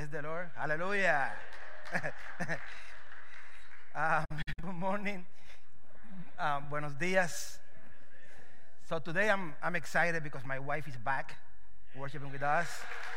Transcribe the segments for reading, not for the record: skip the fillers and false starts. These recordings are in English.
Praise the Lord. Hallelujah. Good morning. Buenos dias. So today I'm excited because my wife is back worshiping with us.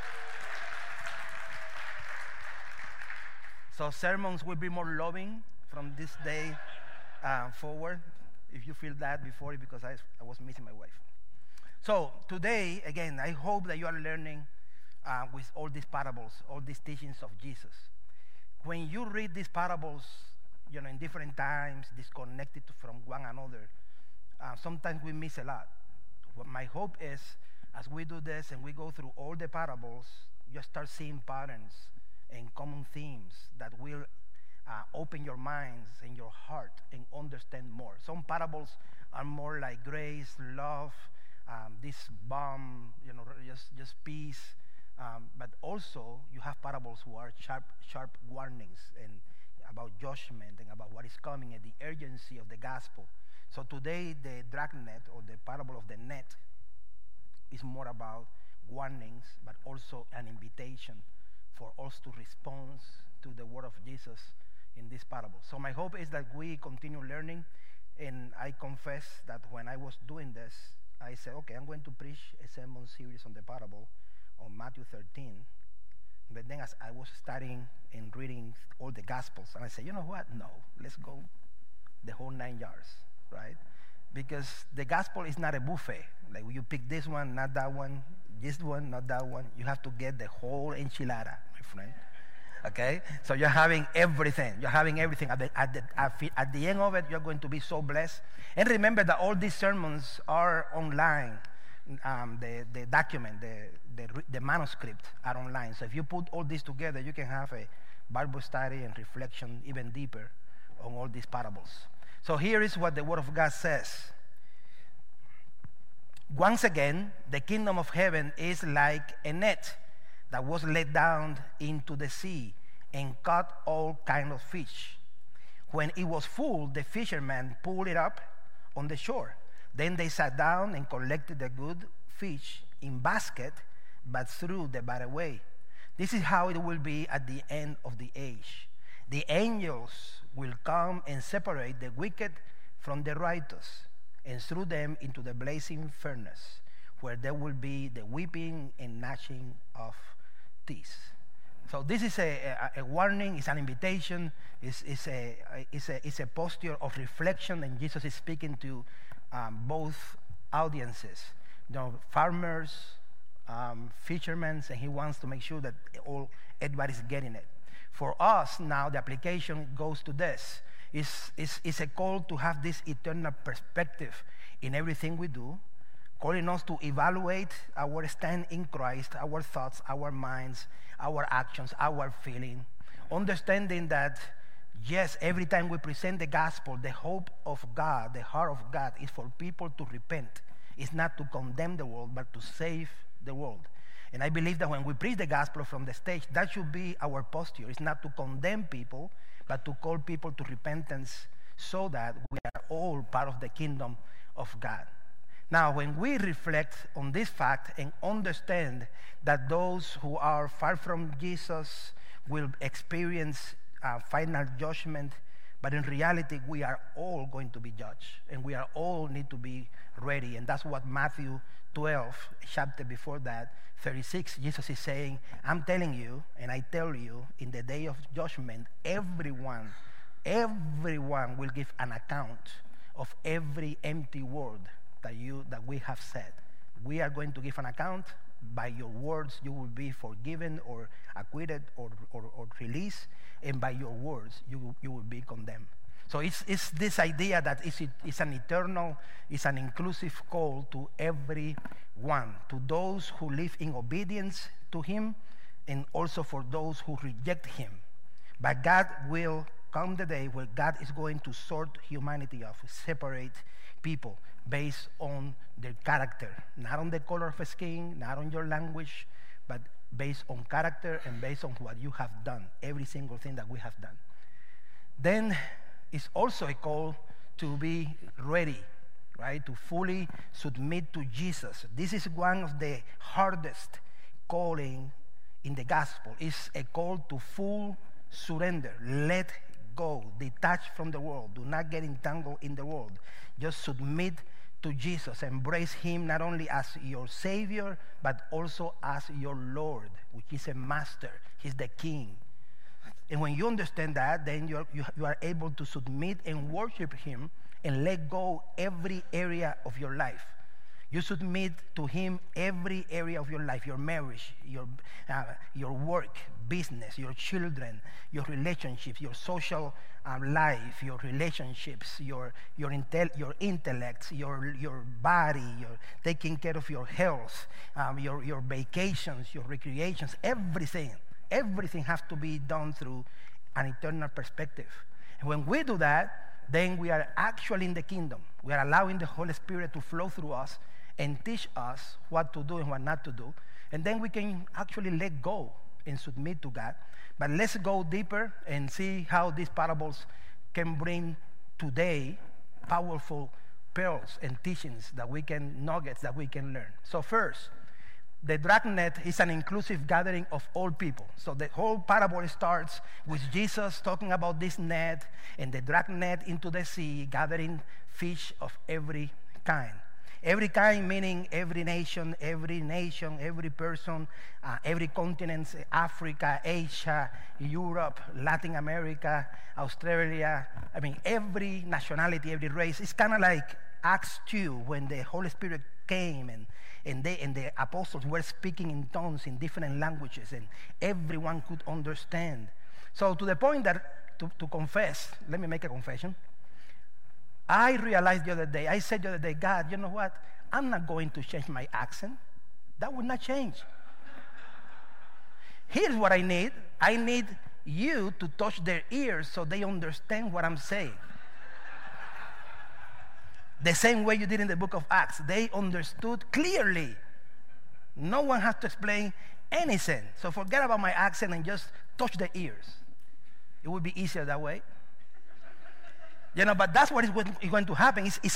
So sermons will be more loving from this day forward. If you feel that before, because I was missing my wife. So today, again, I hope that you are learning with all these parables, all these teachings of Jesus. When you read these parables, in different times, disconnected from one another, sometimes we miss a lot. What my hope is, as we do this and we go through all the parables, you start seeing patterns and common themes that will open your minds and your heart and understand more. Some parables are more like grace, love, this balm, just peace. But also, you have parables who are sharp warnings and about judgment and about what is coming and the urgency of the gospel. So today, the dragnet, or the parable of the net, is more about warnings, but also an invitation for us to respond to the word of Jesus in this parable. So my hope is that we continue learning, and I confess that when I was doing this, I said, okay, I'm going to preach a sermon series on the parable on Matthew 13. But then as I was studying and reading all the Gospels, and I said, you know what? No, let's go the whole 9 yards, right? Because the Gospel is not a buffet. Like you pick this one, not that one, this one, not that one. You have to get the whole enchilada, my friend. Okay? So you're having everything. You're having everything. At the end of it, you're going to be so blessed. And remember that all these sermons are online. The document, the manuscript are online. So if you put all this together, you can have a Bible study and reflection even deeper on all these parables. So here is what the Word of God says. Once again, the kingdom of heaven is like a net that was let down into the sea and caught all kinds of fish. When it was full, the fishermen pulled it up on the shore. Then they sat down and collected the good fish in basket, but threw the bad away. This is how it will be at the end of the age. The angels will come and separate the wicked from the righteous and throw them into the blazing furnace, where there will be the weeping and gnashing of teeth. So this is a warning, it's an invitation, it's a posture of reflection, and Jesus is speaking to both audiences, farmers, fishermen, and he wants to make sure that everybody's getting it. For us now, the application goes to this. It's a call to have this eternal perspective in everything we do, calling us to evaluate our stand in Christ, our thoughts, our minds, our actions, our feeling, understanding that, yes, every time we present the gospel, the hope of God, the heart of God is for people to repent. It's not to condemn the world, but to save the world. And I believe that when we preach the gospel from the stage, that should be our posture. It's not to condemn people, but to call people to repentance so that we are all part of the kingdom of God. Now, when we reflect on this fact and understand that those who are far from Jesus will experience final judgment, but in reality, we are all going to be judged, and we are all need to be ready. And that's what Matthew 12, chapter before that, 36, Jesus is saying, I'm telling you, and I tell you, in the day of judgment, everyone will give an account of every empty word that we have said. We are going to give an account. By your words, you will be forgiven or acquitted or released, and by your words, you will be condemned. So it's this idea that it's an eternal, it's an inclusive call to everyone, to those who live in obedience to him, and also for those who reject him. But God will come the day where God is going to sort humanity off, separate people based on their character, not on the color of skin, not on your language, but based on character and based on what you have done, every single thing that we have done. Then it's also a call to be ready, right? To fully submit to Jesus. This is one of the hardest calling in the gospel is a call to full surrender. Let go, detach from the world. Do not get entangled in the world. Just submit to Jesus. Embrace him not only as your Savior, but also as your Lord, which is a master. He's the King. And when you understand that, then you are able to submit and worship him and let go every area of your life. You submit to him every area of your life, your marriage, your work, business, your children, your relationships, your social life, your relationships, your intellect, your body, your taking care of your health, your vacations, your recreations, everything. Everything has to be done through an eternal perspective. And when we do that, then we are actually in the kingdom. We are allowing the Holy Spirit to flow through us and teach us what to do and what not to do. And then we can actually let go and submit to God. But let's go deeper and see how these parables can bring today powerful pearls and teachings nuggets that we can learn. So first, the dragnet is an inclusive gathering of all people. So the whole parable starts with Jesus talking about this net and the dragnet into the sea, gathering fish of every kind. Every kind meaning every nation, every person, every continent, Africa, Asia, Europe, Latin America, Australia. I mean, every nationality, every race. It's kind of like Acts 2 when the Holy Spirit came and the apostles were speaking in tongues in different languages and everyone could understand. So to the point that, to confess, let me make a confession. I realized I said the other day, God, you know what? I'm not going to change my accent. That would not change. Here's what I need. I need you to touch their ears so they understand what I'm saying. The same way you did in the book of Acts. They understood clearly. No one has to explain anything. So forget about my accent and just touch the ears. It would be easier that way. But that's what is going to happen. It's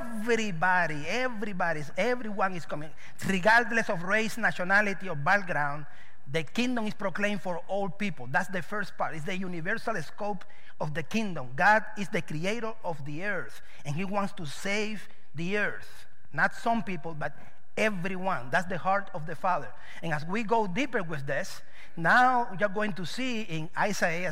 everyone is coming. Regardless of race, nationality, or background, the kingdom is proclaimed for all people. That's the first part. It's the universal scope of the kingdom. God is the creator of the earth, and he wants to save the earth. Not some people, but everyone. That's the heart of the Father. And as we go deeper with this, now you're going to see in Isaiah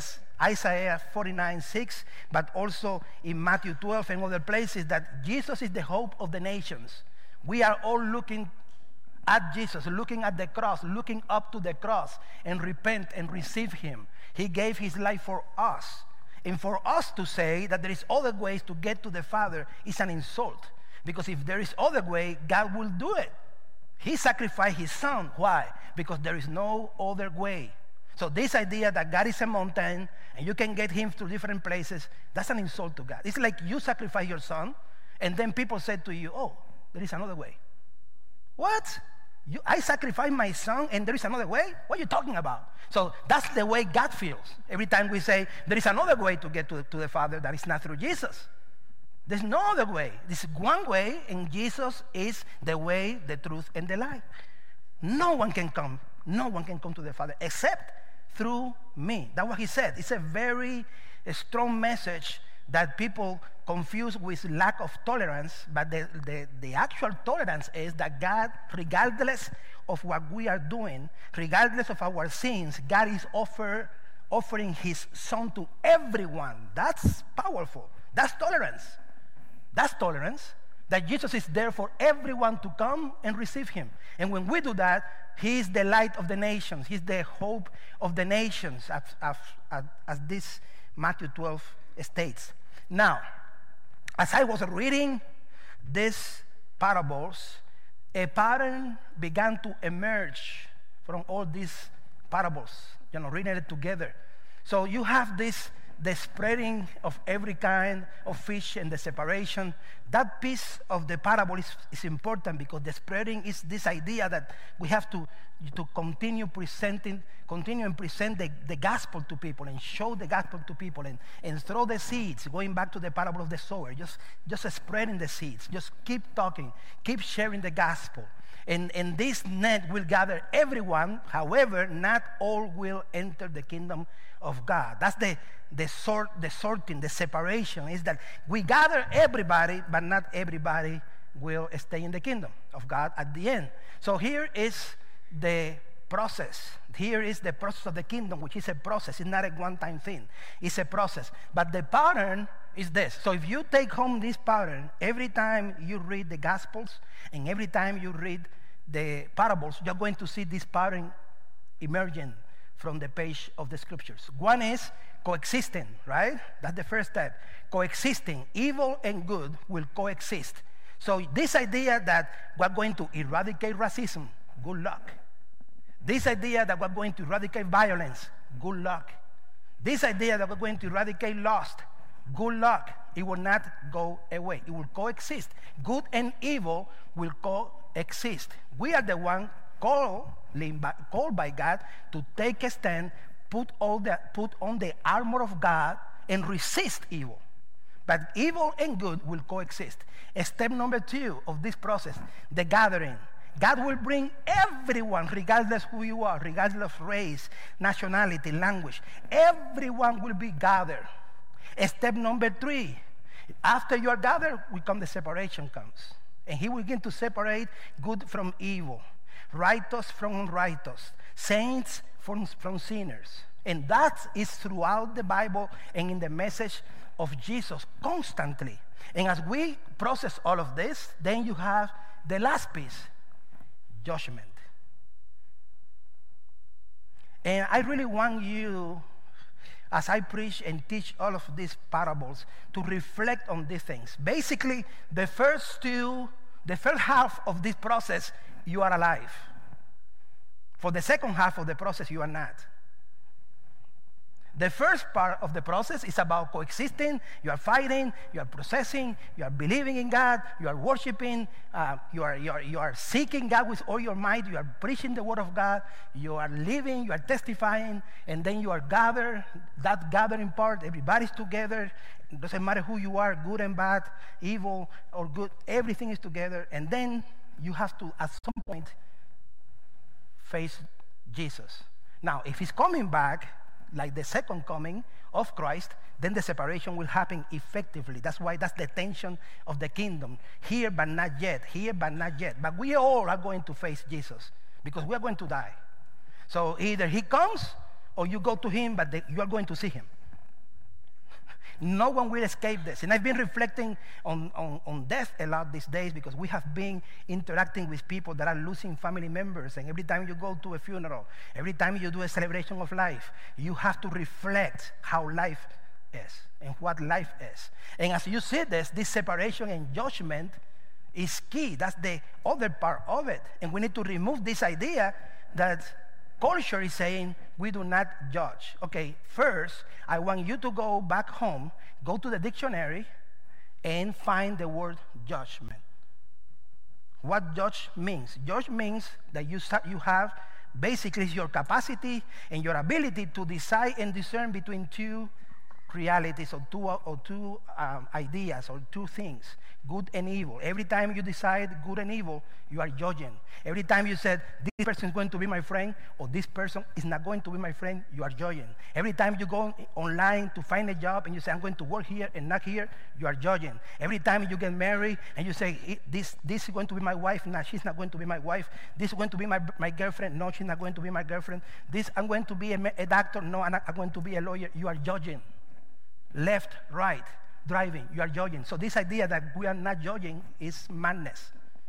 49:6, but also in Matthew 12 and other places that Jesus is the hope of the nations. We are all looking at Jesus, looking at the cross, looking up to the cross and repent and receive him. He gave his life for us. And for us to say that there is other ways to get to the Father is an insult. Because if there is other way, God will do it. He sacrificed his son. Why? Because there is no other way. So this idea that God is a mountain and you can get him to different places, that's an insult to God. It's like you sacrifice your son and then people said to you, oh, there is another way. What? I sacrificed my son and there is another way? What are you talking about? So that's the way God feels. Every time we say there is another way to get to the Father that is not through Jesus. There's no other way. There's one way, and Jesus is the way, the truth, and the life. No one can come to the Father except through me. That's what he said. It's a very strong message that people confuse with lack of tolerance, but the actual tolerance is that God, regardless of what we are doing, regardless of our sins, God is offering his son to everyone. That's powerful. That's tolerance. That's tolerance, that Jesus is there for everyone to come and receive him. And when we do that, he is the light of the nations. He's the hope of the nations, as this Matthew 12 states. Now, as I was reading these parables, a pattern began to emerge from all these parables, reading it together. So you have the spreading of every kind of fish and the separation. That piece of the parable is important because the spreading is this idea that we have to continue and present the gospel to people and show the gospel to people and throw the seeds, going back to the parable of the sower, just spreading the seeds, just keep talking, keep sharing the gospel. And this net will gather everyone. However, not all will enter the kingdom of God. That's the sorting, the separation, is that we gather everybody, but not everybody will stay in the kingdom of God at the end. So here is the process. Here is the process of the kingdom, which is a process. It's not a one-time thing. It's a process. But the pattern is this. So if you take home this pattern, every time you read the Gospels and every time you read the parables, you're going to see this pattern emerging from the page of the Scriptures. One is coexisting, right? That's the first step. Coexisting. Evil and good will coexist. So this idea that we're going to eradicate racism, good luck. This idea that we're going to eradicate violence, good luck. This idea that we're going to eradicate lust, good luck. It will not go away. It will coexist. Good and evil will coexist. We are the one called by God to take a stand, put on the armor of God, and resist evil. But evil and good will coexist. Step number 2 of this process, the gathering. God will bring everyone, regardless who you are, regardless of race, nationality, language. Everyone will be gathered. Step number 3, after you are gathered, the separation comes. And he will begin to separate good from evil, righteous from unrighteous, saints from sinners. And that is throughout the Bible and in the message of Jesus constantly. And as we process all of this, then you have the last piece, judgment. And I really want you, as I preach and teach all of these parables, to reflect on these things. Basically, the first half of this process, you are alive. For the second half of the process, you are not. The first part of the process is about coexisting. You are fighting, you are processing, you are believing in God, you are worshiping, you are seeking God with all your might, you are preaching the word of God, you are living, you are testifying, and then you are gathered. That gathering part, everybody's together. It doesn't matter who you are, good and bad, evil or good, everything is together. And then you have to, at some point, face Jesus. Now, if he's coming back, like the second coming of Christ, then the separation will happen effectively. That's why that's the tension of the kingdom. Here but not yet, here but not yet. But we all are going to face Jesus because we are going to die. So either he comes or you go to him, but you are going to see him. No one will escape this. And I've been reflecting on death a lot these days because we have been interacting with people that are losing family members. And every time you go to a funeral, every time you do a celebration of life, you have to reflect how life is and what life is. And as you see this separation and judgment is key. That's the other part of it. And we need to remove this idea that culture is saying we do not judge. Okay, first, I want you to go back home, go to the dictionary, and find the word judgment. What judge means? Judge means that you have basically your capacity and your ability to decide and discern between two realities or two ideas or two things, good and evil. Every time you decide good and evil, you are judging. Every time you said, this person is going to be my friend or this person is not going to be my friend, you are judging. Every time you go online to find a job and you say, I'm going to work here and not here, you are judging. Every time you get married and you say, this is going to be my wife, no, she's not going to be my wife. This is going to be my girlfriend, no, she's not going to be my girlfriend. This, I'm going to be a doctor, no, I'm going to be a lawyer. You are judging. Left, right, driving, you are judging. So this idea that we are not judging is madness.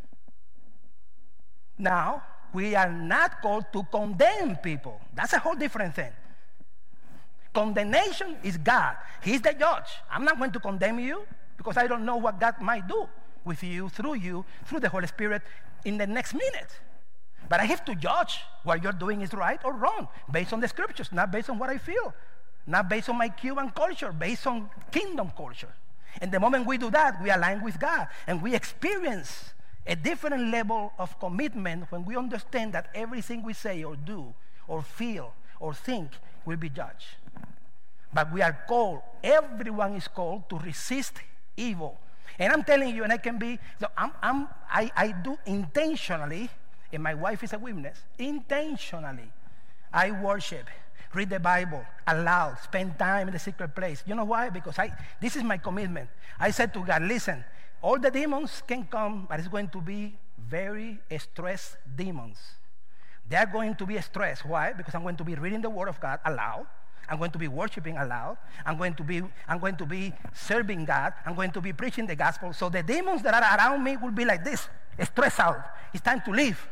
Now, we are not called to condemn people. That's a whole different thing. Condemnation is God. He's the judge. I'm not going to condemn you because I don't know what God might do with you, through the Holy Spirit in the next minute. But I have to judge what you're doing is right or wrong based on the scriptures, not based on what I feel. Not based on my Cuban culture, based on kingdom culture. And the moment we do that, we align with God. And we experience a different level of commitment when we understand that everything we say or do or feel or think will be judged. But we are called, everyone is called to resist evil. And I'm telling you, and I can be, so I do intentionally and my wife is a witness, intentionally, I worship, read the Bible aloud, spend time in the secret place. You know why? Because this is my commitment. I said to God, listen, all the demons can come, but it's going to be very stressed demons. They are going to be stressed. Why? Because I'm going to be reading the Word of God aloud. I'm going to be worshiping aloud. I'm going to be serving God. I'm going to be preaching the gospel. So the demons that are around me will be like this, stressed out. It's time to leave.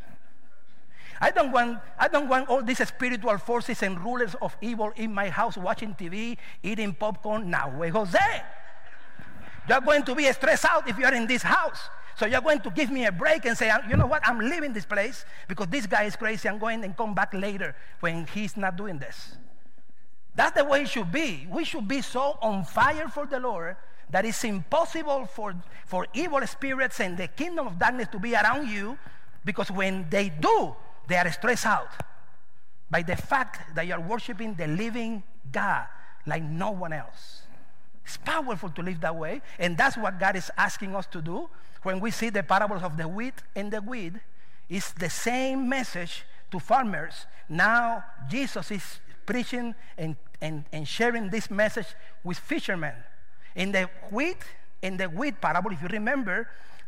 I don't want all these spiritual forces and rulers of evil in my house watching TV, eating popcorn. Now, Jose, you're going to be stressed out if you're in this house. So you're going to give me a break and say, you know what, I'm leaving this place because this guy is crazy. I'm going and come back later when he's not doing this. That's the way it should be. We should be so on fire for the Lord that it's impossible for evil spirits and the kingdom of darkness to be around you, because when they do, they are stressed out by the fact that you are worshiping the living God like no one else. It's powerful to live that way, and that's what God is asking us to do. When we see the parables of the wheat and the weed, it's the same message to farmers. Now Jesus is preaching and sharing this message with fishermen. In the wheat and the weed parable, if you remember,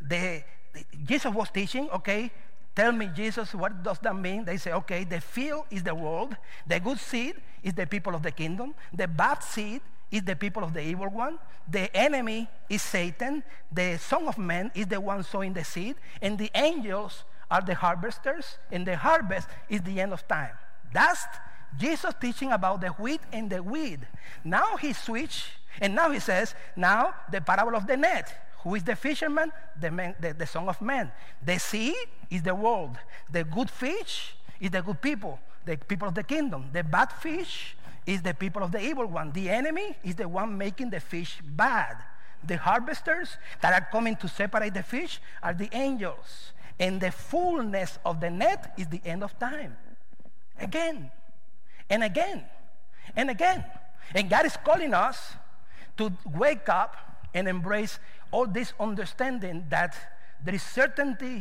Jesus was teaching, okay, tell me, Jesus, what does that mean? They say, okay, the field is the world, the good seed is the people of the kingdom, the bad seed is the people of the evil one, the enemy is Satan, the Son of Man is the one sowing the seed, and the angels are the harvesters, and the harvest is the end of time. That's Jesus teaching about the wheat and the weed. Now he switched, and now he says, now the parable of the net. Who is the fisherman? The Son of Man. The sea is the world. The good fish is the good people, the people of the kingdom. The bad fish is the people of the evil one. The enemy is the one making the fish bad. The harvesters that are coming to separate the fish are the angels. And the fullness of the net is the end of time. Again, and again, and again. And God is calling us to wake up and embrace all this understanding that there is certainty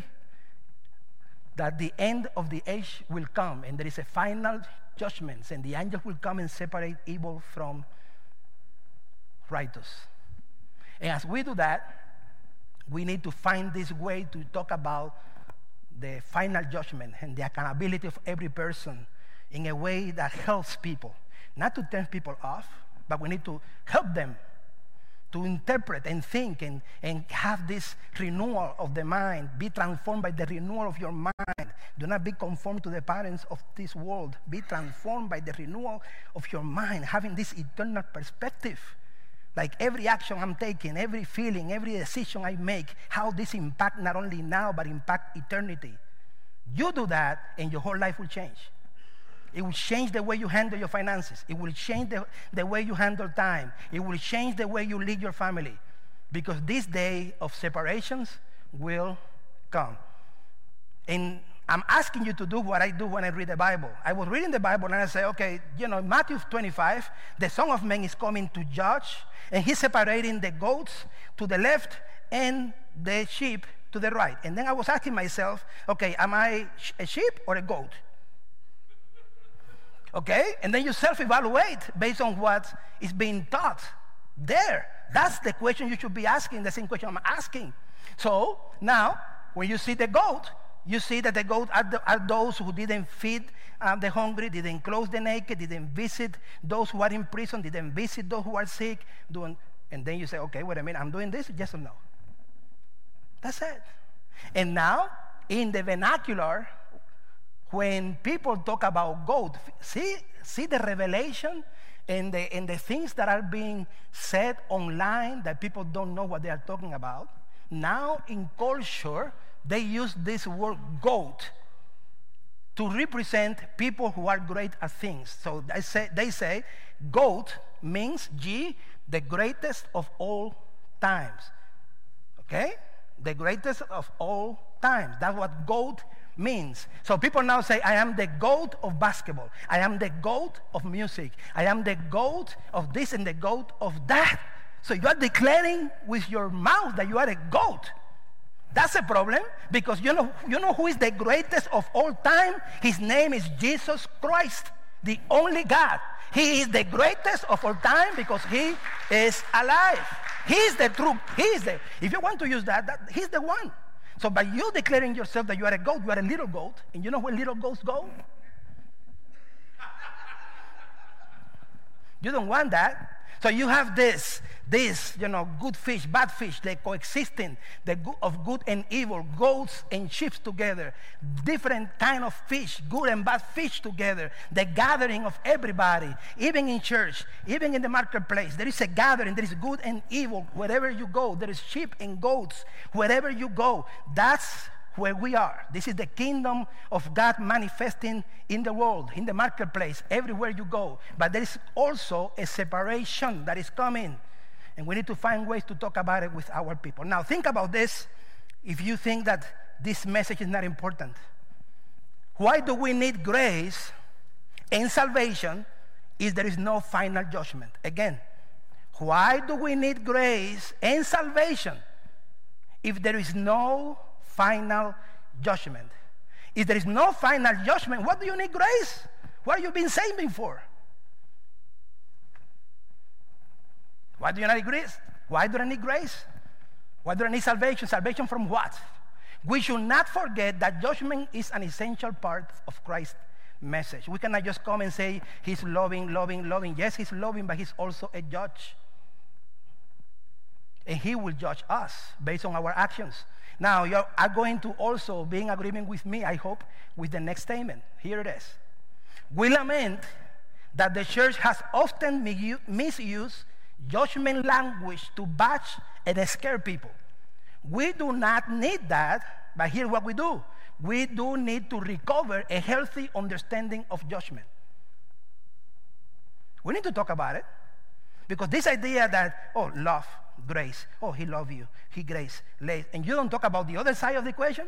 that the end of the age will come, and there is a final judgment, and the angels will come and separate evil from righteous. And as we do that, we need to find this way to talk about the final judgment and the accountability of every person in a way that helps people. Not to turn people off, but we need to help them to interpret and think and have this renewal of the mind. Be transformed by the renewal of your mind. Do not be conformed to the patterns of this world. Be transformed by the renewal of your mind, having this eternal perspective. Like every action I'm taking, every feeling, every decision I make, how this impact not only now, but impact eternity. You do that, and your whole life will change. It will change the way you handle your finances. It will change the way you handle time. It will change the way you lead your family. Because this day of separations will come. And I'm asking you to do what I do when I read the Bible. I was reading the Bible and I say, okay, Matthew 25, the Son of Man is coming to judge, and he's separating the goats to the left and the sheep to the right. And then I was asking myself, okay, am I a sheep or a goat? Okay? And then you self-evaluate based on what is being taught there. That's the question you should be asking, the same question I'm asking. So now, when you see the goat, you see that the goat are those who didn't feed the hungry, didn't clothe the naked, didn't visit those who are in prison, didn't visit those who are sick. And then you say, okay, wait a minute, I'm doing this, yes or no? That's it. And now, in the vernacular, when people talk about goat, see the revelation and the things that are being said online that people don't know what they are talking about. Now in culture, they use this word goat to represent people who are great at things. So they say goat means the greatest of all times. Okay? The greatest of all times. That's what goat means. So people now say, I am the GOAT of basketball. I am the GOAT of music. I am the GOAT of this and the GOAT of that. So you are declaring with your mouth that you are a GOAT. That's a problem, because you know who is the greatest of all time? His name is Jesus Christ, the only God. He is the greatest of all time because he is alive. He is the truth. If you want to use that, he's the one. So by you declaring yourself that you are a goat, you are a little goat, and you know where little goats go? You don't want that. So you have this, good fish, bad fish, they coexisting, of good and evil, goats and sheep together, different kind of fish, good and bad fish together, the gathering of everybody, even in church, even in the marketplace. There is a gathering, there is good and evil. Wherever you go, there is sheep and goats. Wherever you go, that's where we are. This is the kingdom of God manifesting in the world, in the marketplace, everywhere you go. But there is also a separation that is coming. And we need to find ways to talk about it with our people. Now, think about this if you think that this message is not important. Why do we need grace and salvation if there is no final judgment? Again, why do we need grace and salvation if there is no final judgment? If there is no final judgment, what do you need grace? What have you been saving for? Why do you need grace? Why do I need grace? Why do I need salvation? Salvation from what? We should not forget that judgment is an essential part of Christ's message. We cannot just come and say he's loving. Yes, he's loving, but he's also a judge. And he will judge us based on our actions. Now, you are going to also be in agreement with me, I hope, with the next statement. Here it is. We lament that the church has often misused judgment language to bash and scare people. We do not need that, but here's what we do. We do need to recover a healthy understanding of judgment. We need to talk about it, because this idea that, love, grace, he loves you, he grace, and you don't talk about the other side of the equation,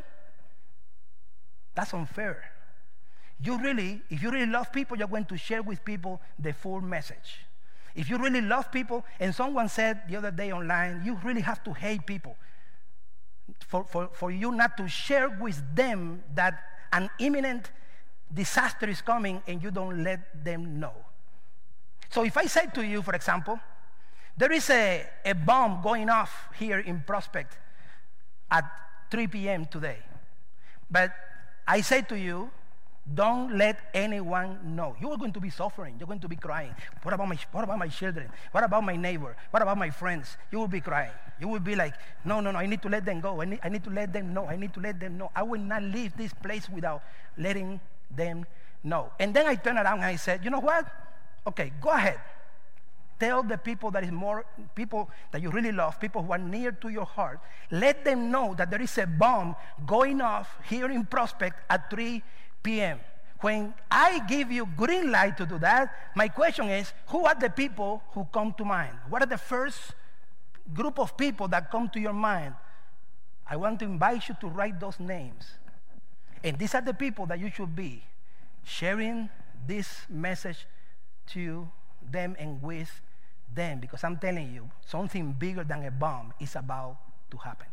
that's unfair. If you really love people, you're going to share with people the full message. If you really love people, and someone said the other day online, you really have to hate people for you not to share with them that an imminent disaster is coming and you don't let them know. So if I say to you, for example, there is a bomb going off here in Prospect at 3 p.m. today. But I say to you, don't let anyone know. You are going to be suffering. You're going to be crying. What about my children? What about my neighbor? What about my friends? You will be crying. You will be like, no, I need to let them go. I need to let them know. I need to let them know. I will not leave this place without letting them know. And then I turned around and I said, you know what? Okay, go ahead. Tell the people that you really love, people who are near to your heart, let them know that there is a bomb going off here in Prospect at 3 p.m. When I give you green light to do that, my question is, who are the people who come to mind? What are the first group of people that come to your mind? I want to invite you to write those names. And these are the people that you should be sharing this message to them and with them, because I'm telling you, something bigger than a bomb is about to happen.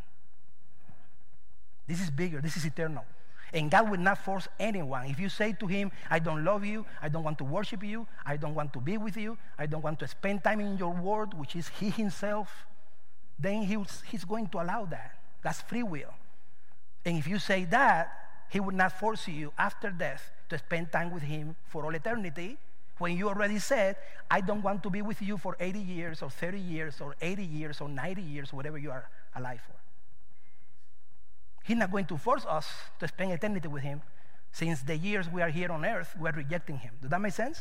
This is bigger, this is eternal. And God will not force anyone. If you say to him, I don't love you, I don't want to worship you, I don't want to be with you, I don't want to spend time in your word, which is he himself, then he's going to allow that. That's free will. And if you say that, he will not force you after death to spend time with him for all eternity, when you already said, I don't want to be with you for 80 years or 30 years or 80 years or 90 years, whatever you are alive for. He's not going to force us to spend eternity with him, since the years we are here on earth, we are rejecting him. Does that make sense?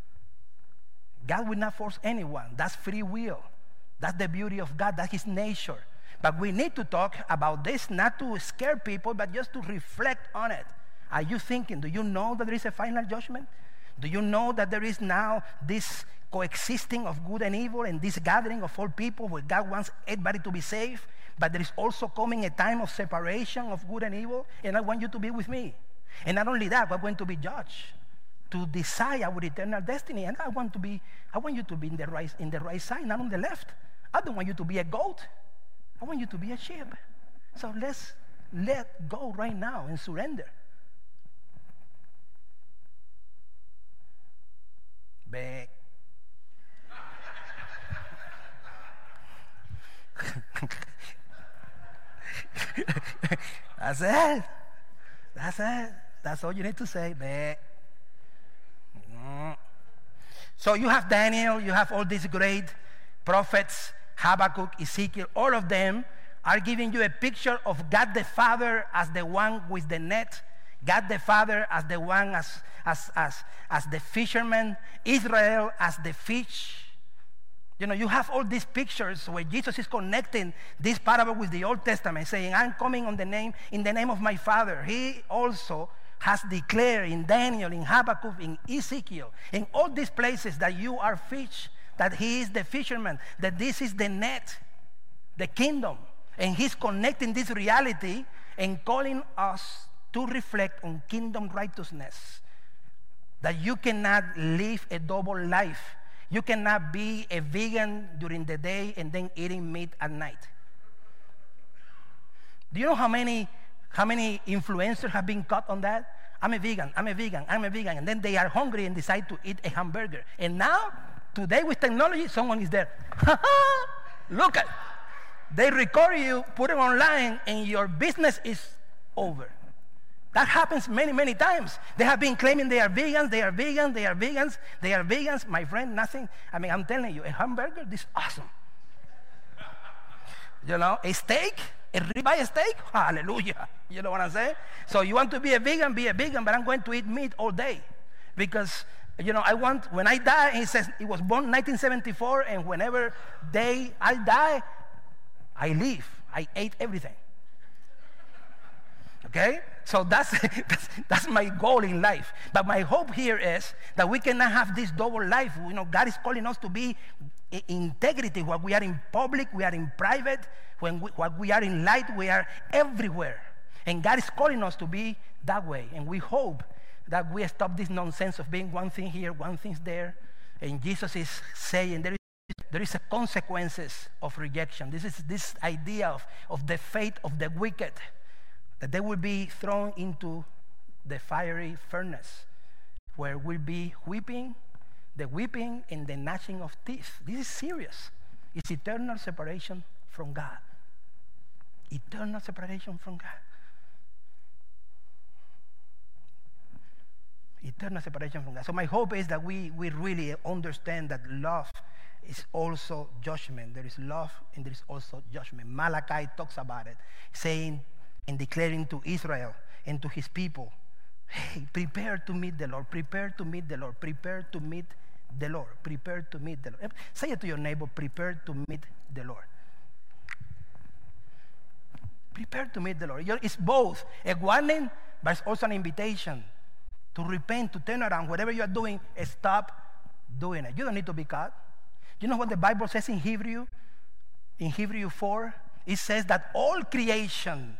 God will not force anyone. That's free will. That's the beauty of God. That's his nature. But we need to talk about this, not to scare people, but just to reflect on it. Are you thinking, do you know that there is a final judgment? Do you know that there is now this coexisting of good and evil and this gathering of all people where God wants everybody to be safe? But there is also coming a time of separation of good and evil, and I want you to be with me. And not only that, we're going to be judged to decide our eternal destiny. And I want you to be in the right side, not on the left. I don't want you to be a goat. I want you to be a sheep. So let's let go right now and surrender. Back. That's it. That's it. That's all you need to say. Back. So you have Daniel, you have all these great prophets, Habakkuk, Ezekiel, all of them are giving you a picture of God the Father as the one with the net, God the Father as the one as the fisherman, Israel as the fish. You know, you have all these pictures where Jesus is connecting this parable with the Old Testament, saying, I'm coming in the name of my Father. He also has declared in Daniel, in Habakkuk, in Ezekiel, in all these places that you are fish, that he is the fisherman, that this is the net, the kingdom. And he's connecting this reality and calling us to reflect on kingdom righteousness. That you cannot live a double life. You cannot be a vegan during the day and then eating meat at night. Do you know how many influencers have been caught on that? I'm a vegan. And then they are hungry and decide to eat a hamburger. And now, today with technology, someone is there. Look at, they record you, put it online, and your business is over. That happens many, many times. They have been claiming they are vegans. My friend, nothing. I mean, I'm telling you, a hamburger, this is awesome. You know, a steak, a ribeye steak, hallelujah. You know what I'm saying? So you want to be a vegan, but I'm going to eat meat all day. Because, you know, when I die, he says, it was born 1974, and whenever I die, I live. I ate everything. Okay? So that's my goal in life. But my hope here is that we cannot have this double life. You know, God is calling us to be integrity. While we are in public, we are in private. While we are in light, we are everywhere. And God is calling us to be that way. And we hope that we stop this nonsense of being one thing here, one thing there. And Jesus is saying there is a consequences of rejection. This is this idea of the fate of the wicked, that they will be thrown into the fiery furnace, where will be weeping and the gnashing of teeth. This is serious. It's eternal separation from God. Eternal separation from God. Eternal separation from God. So my hope is that we really understand that love is also judgment. There is love and there is also judgment. Malachi talks about it, saying and declaring to Israel and to his people, hey, prepare to meet the Lord, prepare to meet the Lord, prepare to meet the Lord, prepare to meet the Lord. Say it to your neighbor, prepare to meet the Lord. Prepare to meet the Lord. It's both a warning, but it's also an invitation to repent, to turn around. Whatever you are doing, stop doing it. You don't need to be caught. You know what the Bible says in Hebrew 4? It says that all creation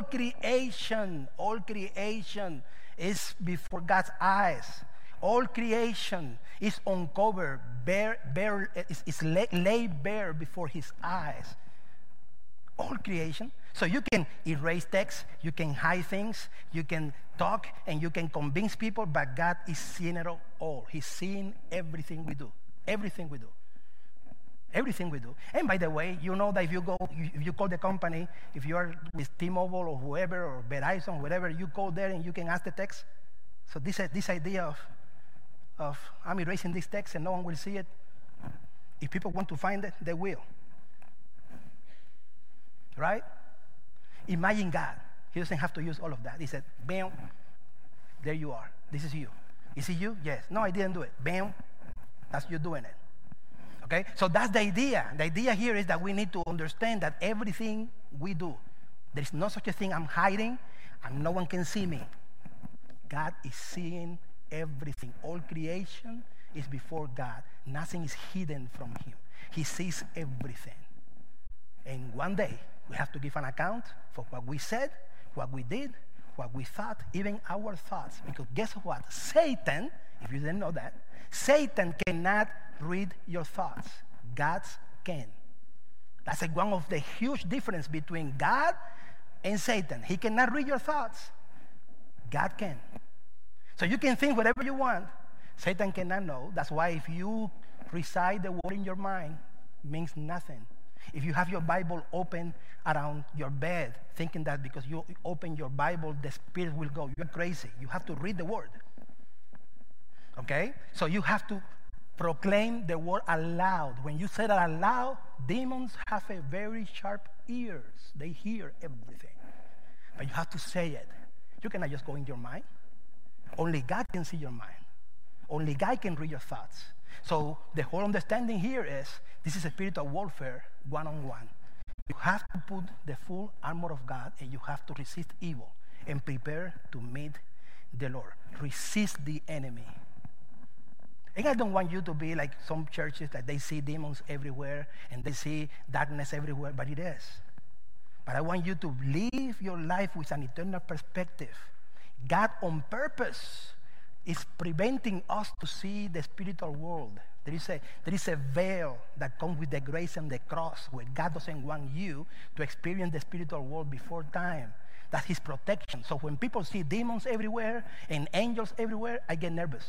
is before God's eyes. All creation is uncovered, is laid bare before his eyes. All creation. So you can erase text, you can hide things, you can talk, and you can convince people, but God is seeing it all. He's seeing everything we do. Everything we do. Everything we do. And by the way, you know that if you call the company, if you are with T-Mobile or whoever, or Verizon, whatever, you go there and you can ask the text. So this idea of I'm erasing this text and no one will see it, if people want to find it, they will. Right? Imagine God. He doesn't have to use all of that. He said, bam, there you are. This is you. Is it you? Yes. No, I didn't do it. Bam, that's you doing it. Okay? So that's the idea. The idea here is that we need to understand that everything we do, there is no such a thing I'm hiding and no one can see me. God is seeing everything. All creation is before God. Nothing is hidden from him. He sees everything. And one day, we have to give an account for what we said, what we did, what we thought, even our thoughts. Because guess what? Satan, if you didn't know that, Satan cannot read your thoughts. God can. That's one of the huge difference between God and Satan. He cannot read your thoughts. God can. So you can think whatever you want. Satan cannot know. That's why if you recite the word in your mind, it means nothing. If you have your Bible open around your bed, thinking that because you open your Bible, the Spirit will go, you're crazy. You have to read the word. Okay? So you have to proclaim the word aloud. When you say that aloud, demons have a very sharp ears. They hear everything. But you have to say it. You cannot just go in your mind. Only God can see your mind. Only God can read your thoughts. So the whole understanding here is this is a spiritual warfare one-on-one. You have to put the full armor of God and you have to resist evil and prepare to meet the Lord. Resist the enemy. And I don't want you to be like some churches that they see demons everywhere and they see darkness everywhere, but it is. But I want you to live your life with an eternal perspective. God on purpose is preventing us to see the spiritual world. There is a veil that comes with the grace and the cross where God doesn't want you to experience the spiritual world before time. That's his protection. So when people see demons everywhere and angels everywhere, I get nervous.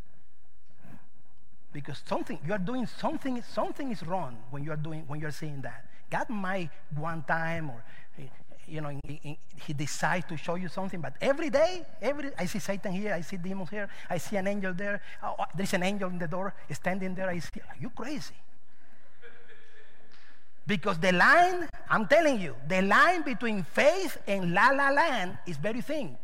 Because you are doing something is wrong when you're seeing that. God might one time or he decides to show you something, but every day, I see Satan here, I see demons here, I see an angel there, there's an angel in the door standing there, are you crazy? Because the line, I'm telling you, the line between faith and la la land is very thin.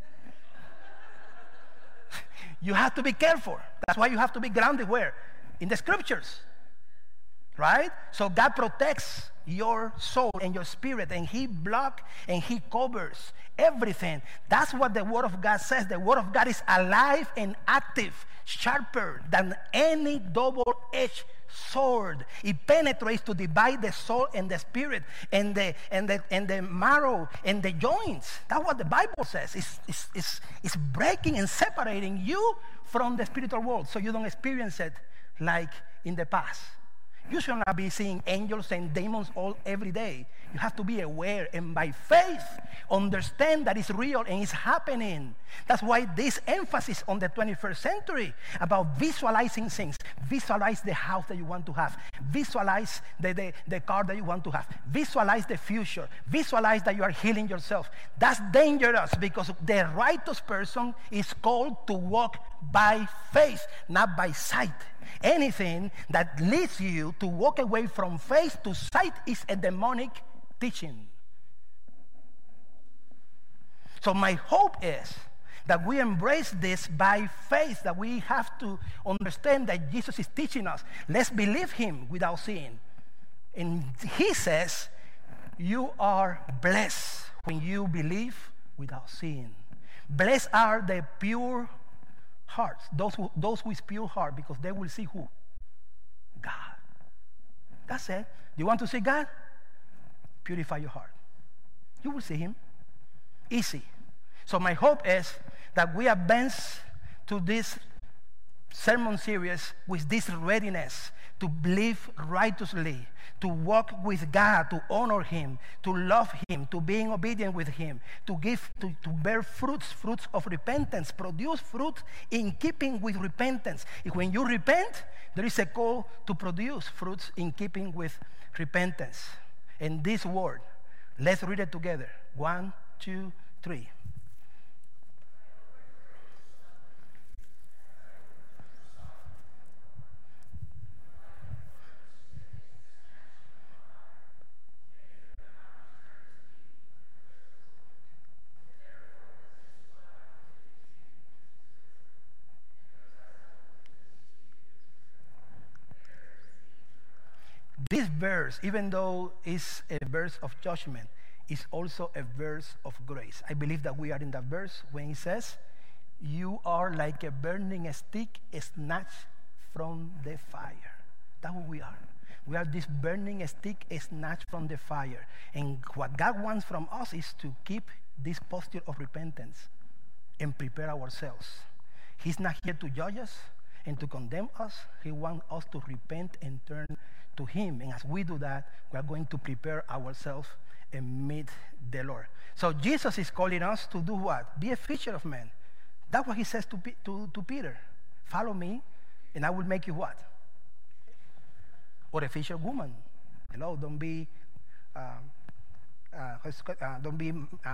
You have to be careful. That's why you have to be grounded where? In the scriptures. Right? So God protects your soul and your spirit, and he blocks and he covers everything. That's what the Word of God says. The Word of God is alive and active, sharper than any double-edged sword. It penetrates to divide the soul and the spirit and the marrow and the joints. That's what the Bible says. It's breaking and separating you from the spiritual world so you don't experience it like in the past. You should not be seeing angels and demons every day. You have to be aware and by faith understand that it's real and it's happening. That's why this emphasis on the 21st century about visualizing things. Visualize the house that you want to have. Visualize the car that you want to have. Visualize the future. Visualize that you are healing yourself. That's dangerous because the righteous person is called to walk by faith, not by sight. Anything that leads you to walk away from faith to sight is a demonic teaching. So my hope is that we embrace this by faith, that we have to understand that Jesus is teaching us. Let's believe him without seeing. And he says, you are blessed when you believe without seeing. Blessed are the pure hearts, those with pure heart, because they will see who? God. That's it. You want to see God? Purify your heart. You will see him. Easy. So my hope is that we advance to this sermon series with this readiness to live righteously, to walk with God, to honor him, to love him, to being obedient with him, to bear fruits of repentance, produce fruit in keeping with repentance. When you repent, there is a call to produce fruits in keeping with repentance. And this word, let's read it together. 1, 2, 3. This verse, even though it's a verse of judgment, is also a verse of grace. I believe that we are in that verse when it says, you are like a burning stick snatched from the fire. That's what we are. We are this burning stick snatched from the fire. And what God wants from us is to keep this posture of repentance and prepare ourselves. He's not here to judge us and to condemn us. He wants us to repent and turn to him. And as we do that, we are going to prepare ourselves and meet the Lord. So Jesus is calling us to do what? Be a fisher of men. That's what he says to Peter. Follow me, and I will make you what? Or a fisher woman. Don't be how do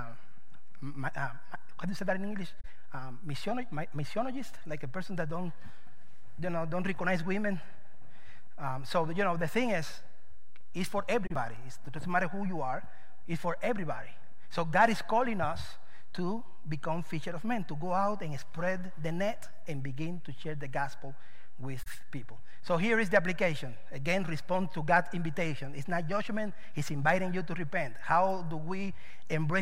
you say that in English? Missionologist, like a person that don't recognize women. So the thing is, it's for everybody. It doesn't matter who you are. It's for everybody. So God is calling us to become fisher of men, to go out and spread the net and begin to share the gospel with people. So here is the application. Again, respond to God's invitation. It's not judgment. He's inviting you to repent. How do we embrace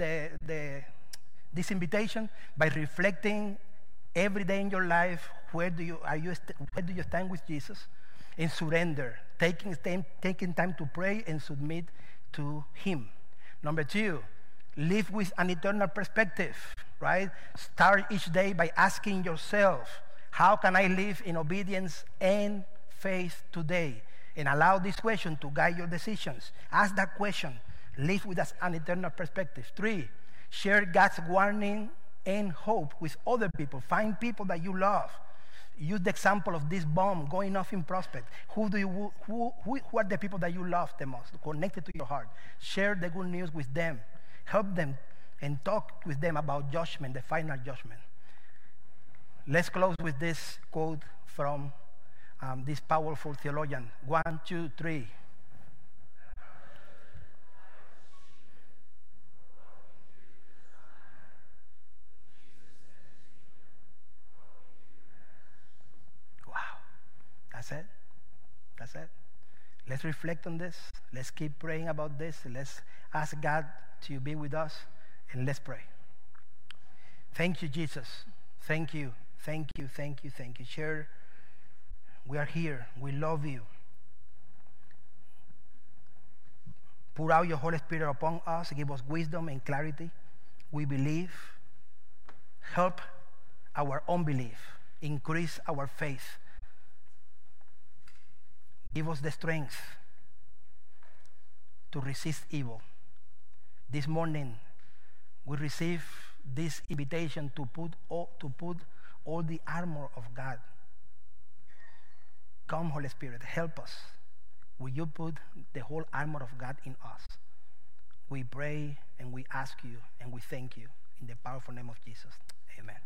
this invitation? By reflecting every day in your life, where do you stand with Jesus? And surrender, taking time to pray and submit to him. Number 2, live with an eternal perspective, right? Start each day by asking yourself, how can I live in obedience and faith today? And allow this question to guide your decisions. Ask that question. Live with an eternal perspective. 3, share God's warning and hope with other people. Find people that you love. Use the example of this bomb going off in Prospect. Who are the people that you love the most, connected to your heart? Share the good news with them. Help them and talk with them about judgment, the final judgment. Let's close with this quote from this powerful theologian. 1, 2, 3. That's it. Let's reflect on this. Let's keep praying about this. Let's ask God to be with us, and let's pray. Thank you, Jesus. Thank you. Share. We are here. We love you. Pour out your Holy Spirit upon us. Give us wisdom and clarity. We believe. Help our unbelief. Increase our faith. Give us the strength to resist evil. This morning, we receive this invitation to put all the armor of God. Come, Holy Spirit, help us. Will you put the whole armor of God in us? We pray and we ask you and we thank you in the powerful name of Jesus. Amen.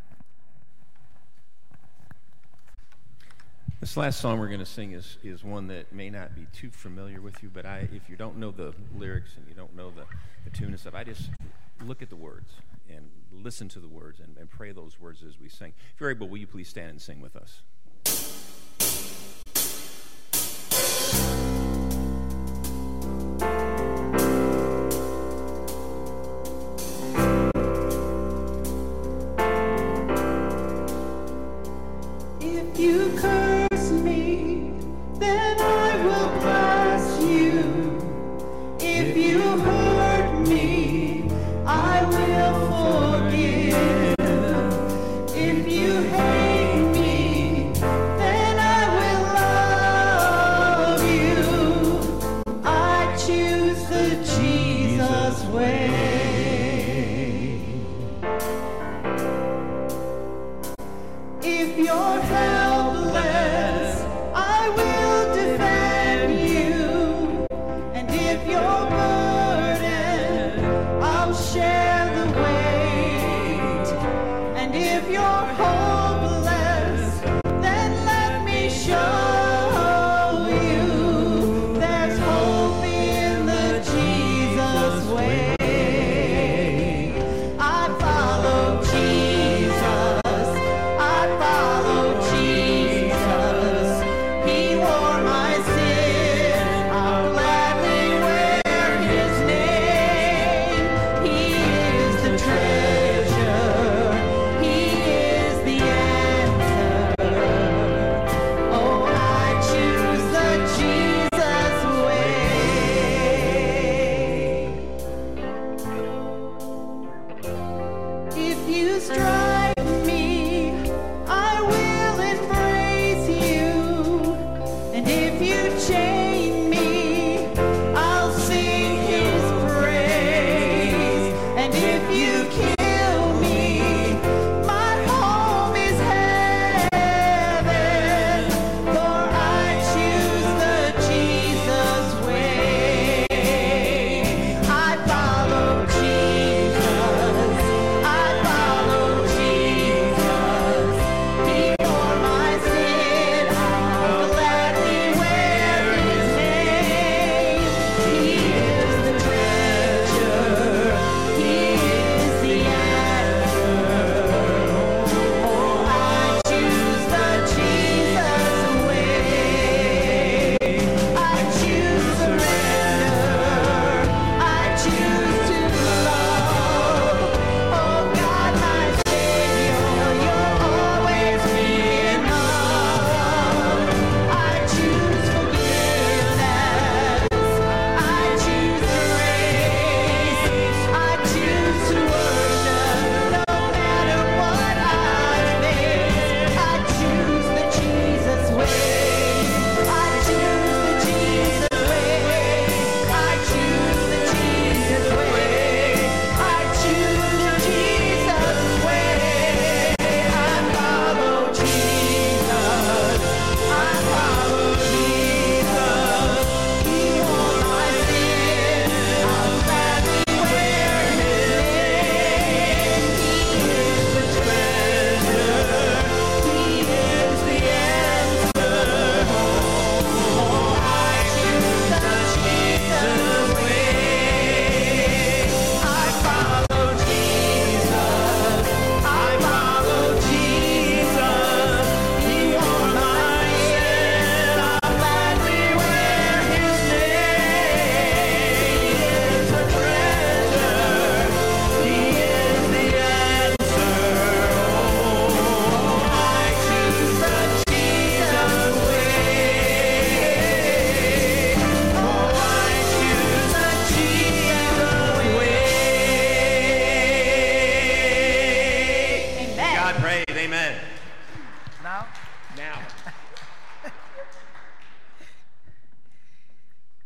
This last song we're going to sing is one that may not be too familiar with you, but if you don't know the lyrics and you don't know the tune and stuff, I just look at the words and listen to the words and pray those words as we sing. If you're able, will you please stand and sing with us? If you curse me, then I will bless you. If you hurt me, I will forgive. If you hate me, then I will love you. I choose the Jesus way. If you're helpless,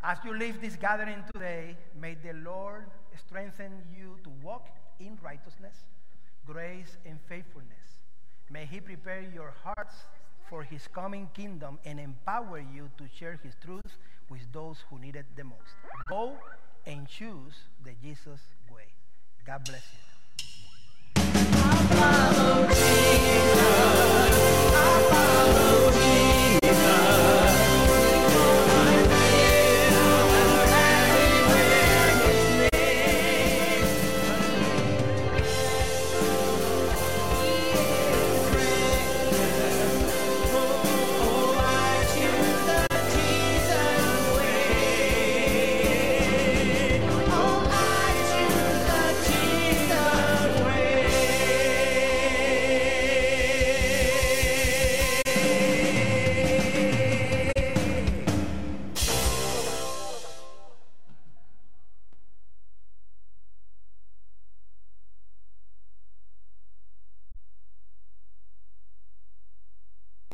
As you leave this gathering today, may the Lord strengthen you to walk in righteousness, grace, and faithfulness. May He prepare your hearts for His coming kingdom and empower you to share His truth with those who need it the most. Go and choose the Jesus way. God bless you. I'll follow Jesus.